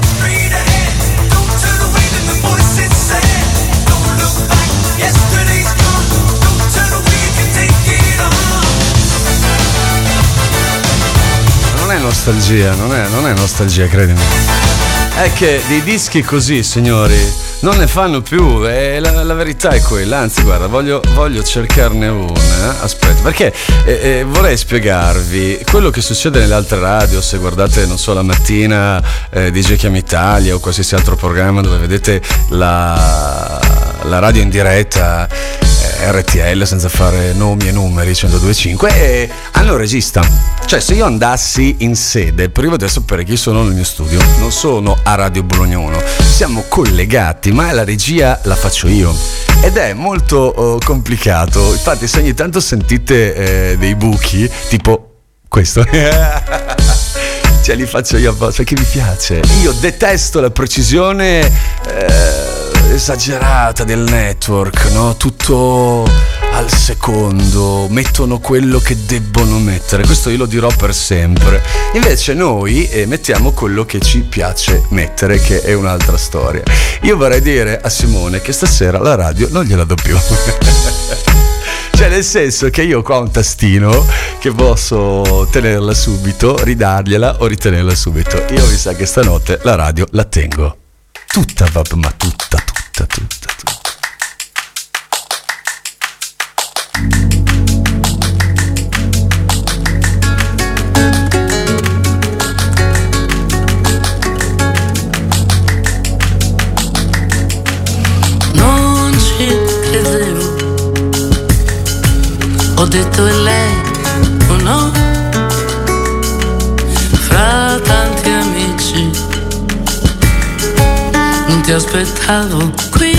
Non è nostalgia, non è, non è nostalgia, credimi. È che dei dischi così, signori, non ne fanno più, e la, la verità è quella. Anzi, guarda, voglio, voglio cercarne una. Aspetta, perché eh, eh, vorrei spiegarvi quello che succede nelle altre radio. Se guardate, non so, la mattina eh, D J Chiama Italia o qualsiasi altro programma dove vedete la, la radio in diretta, eh, R T L, senza fare nomi e numeri, centodue e cinque, e hanno un regista. Cioè, se io andassi in sede, prima di sapere chi sono nel mio studio, non sono a Radio Bologna uno, siamo collegati, ma la regia la faccio io ed è molto oh, complicato. Infatti, se ogni tanto sentite eh, dei buchi, tipo questo, cioè li faccio io apposta perché mi piace. Io detesto la precisione eh, esagerata del network, no? Tutto al secondo, mettono quello che debbono mettere. Questo io lo dirò per sempre. Invece noi eh, mettiamo quello che ci piace mettere, che è un'altra storia. Io vorrei dire a Simone che stasera la radio non gliela do più. Cioè, nel senso che io qua ho un tastino che posso tenerla subito, ridargliela o ritenerla subito. Io mi sa che stanotte la radio la tengo tutta, ma tutta, tutta, tutta, tutta. Non ci credevo, ho detto è lei o no? Fra tanti amici non ti aspettavo qui.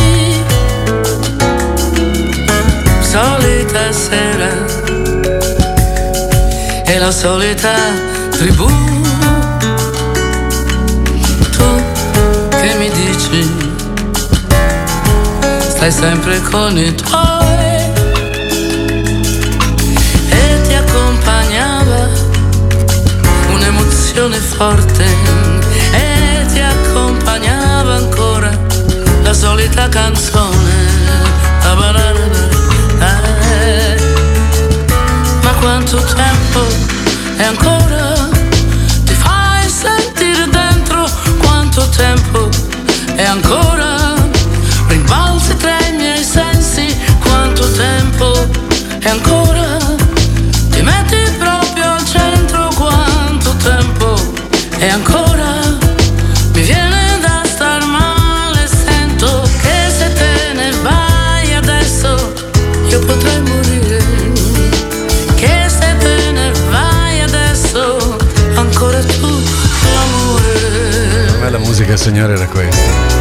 Solita sera e la solita tribù. Tu che mi dici stai sempre con i tuoi e ti accompagnava un'emozione forte e ti accompagnava ancora la solita canzone. Ma quanto tempo e ancora ti fai sentire dentro? Quanto tempo e ancora rimbalzi tra i miei sensi? Quanto tempo e ancora ti metti proprio al centro? Quanto tempo e ancora mi viene da star male? Sento che se te ne vai adesso io potrei morire, che se te ne vai adesso ancora tu l'amore. A me la musica, signore, era questa.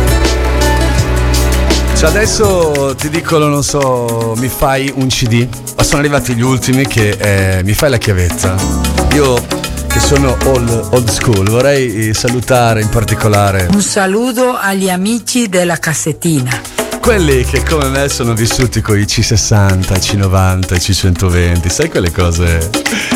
Cioè adesso ti dicono, non so, mi fai un C D, ma sono arrivati gli ultimi che eh, mi fai la chiavetta. Io che sono old, old school vorrei salutare in particolare un saluto agli amici della cassettina, quelli che come me sono vissuti con i C sessanta, i C novanta, i C centoventi, sai quelle cose.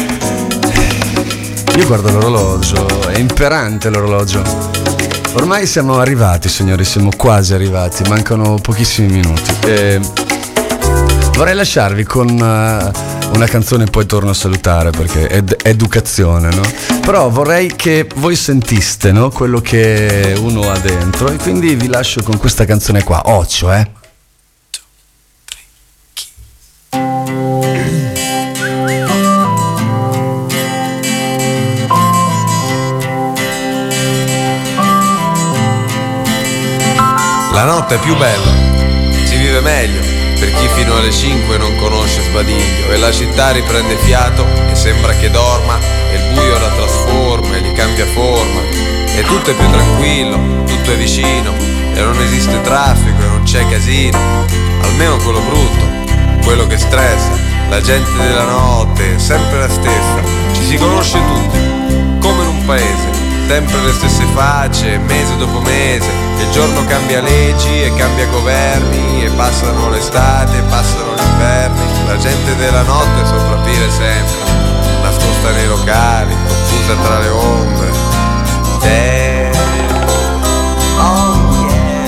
Io guardo l'orologio, è imperante l'orologio. Ormai siamo arrivati, signori, siamo quasi arrivati, mancano pochissimi minuti. E vorrei lasciarvi con uh, una canzone, poi torno a salutare perché è ed- educazione, no? Però vorrei che voi sentiste, no? Quello che uno ha dentro, e quindi vi lascio con questa canzone qua, Occhio, eh? La notte è più bella, si vive meglio per chi fino alle cinque non conosce sbadiglio, e la città riprende fiato e sembra che dorma, e il buio la trasforma e gli cambia forma, e tutto è più tranquillo, tutto è vicino, e non esiste traffico e non c'è casino, almeno quello brutto, quello che stressa. La gente della notte è sempre la stessa, ci si conosce tutti, come in un paese. Sempre le stesse facce, mese dopo mese. Il giorno cambia leggi e cambia governi. E passano l'estate, passano gli inverni. La gente della notte sopravvive sempre, nascosta nei locali, confusa tra le ombre. Te. Oh yeah.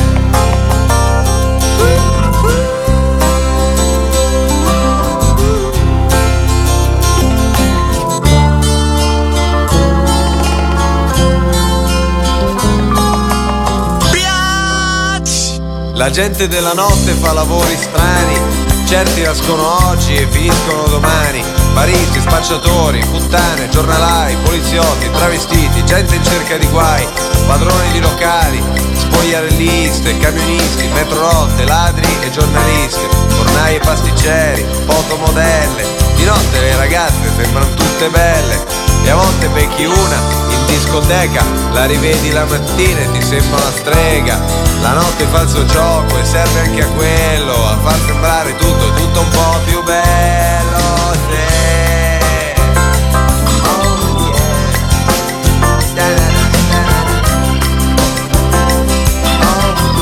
La gente della notte fa lavori strani, certi nascono oggi e finiscono domani. Baristi, spacciatori, puttane, giornalai, poliziotti, travestiti, gente in cerca di guai, padroni di locali, spogliarelliste, camionisti, metrorotte, ladri e giornaliste, fornai e pasticceri, fotomodelle. Di notte le ragazze sembrano tutte belle e a volte becchi una in discoteca, la rivedi la mattina e ti sembra una strega. La notte fa il suo gioco e serve anche a quello, a far sembrare tutto, tutto un po' più bello. Sì. Oh yeah. Oh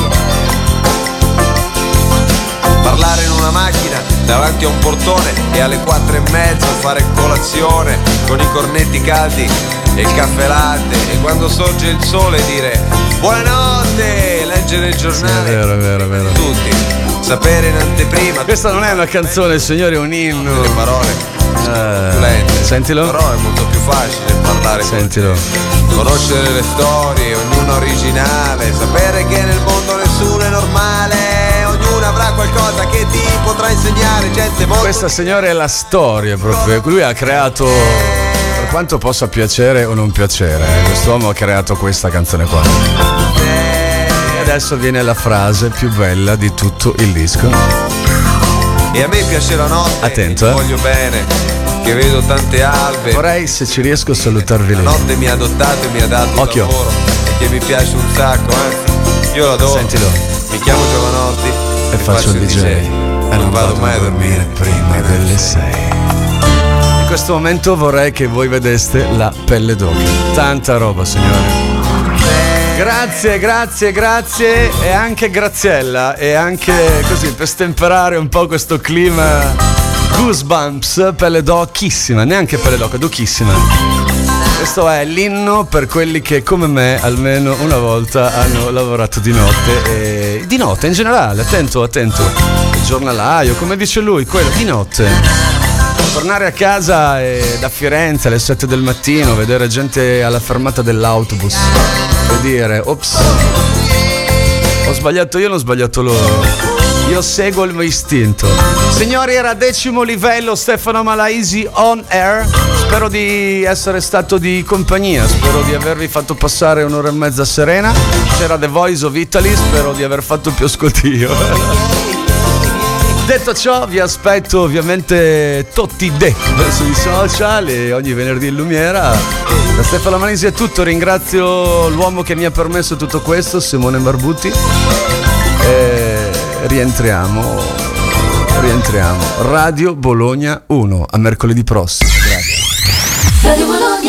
yeah. Parlare in una macchina davanti a un portone e alle quattro e mezzo fare colazione con i cornetti caldi e il caffè latte, e quando sorge il sole dire buonanotte, leggere il giornale. Sì, è vero, è vero, è vero. Tutti sapere in anteprima. Questa non è una canzone, signori, è un inno. Le parole eh, lente. Sentilo. Però è molto più facile parlare. Sentilo. Con conoscere le storie, ognuna originale, sapere che nel mondo nessuno è normale, ognuno avrà qualcosa che ti potrà insegnare, gente molto. Questa, signore, è la storia proprio. Lui ha creato, per quanto possa piacere o non piacere, eh, quest'uomo ha creato questa canzone qua. E adesso viene la frase più bella di tutto il disco. E a me piace la notte. Attento, eh. Voglio bene, che vedo tante albe. Vorrei, se ci riesco, a salutarvi lì. La notte mi ha adottato e mi ha dato Occhio. un lavoro che mi piace un sacco, eh. Io l'adoro. Sentilo. Mi chiamo Giovanotti E faccio il D J. E non vado mai a dormire prima delle sei. In questo momento vorrei che voi vedeste la pelle d'oca. Tanta roba, signore. Grazie, grazie, grazie. E anche Graziella. E anche così, per stemperare un po' questo clima, Goosebumps, pelle d'occhissima. Neanche pelle d'oca, d'occhissima. Questo è l'inno per quelli che, come me, almeno una volta hanno lavorato di notte. E di notte in generale, attento, attento. Il giornalaio, come dice lui, quello di notte. Tornare a casa e da Firenze alle sette del mattino, vedere gente alla fermata dell'autobus e dire ops, ho sbagliato io, non ho sbagliato loro, io seguo il mio istinto. Signori, era decimo livello, Stefano Malaisi on air. Spero di essere stato di compagnia, spero di avervi fatto passare un'ora e mezza serena. C'era The Voice of Italy, spero di aver fatto più ascolti io. Detto ciò, vi aspetto ovviamente tutti de sui social e ogni venerdì in Lumiera. Da Stefano Malaisi è tutto, ringrazio l'uomo che mi ha permesso tutto questo, Simone Barbuti. E rientriamo, rientriamo. Radio Bologna uno, a mercoledì prossimo. Grazie. Radio Bologna.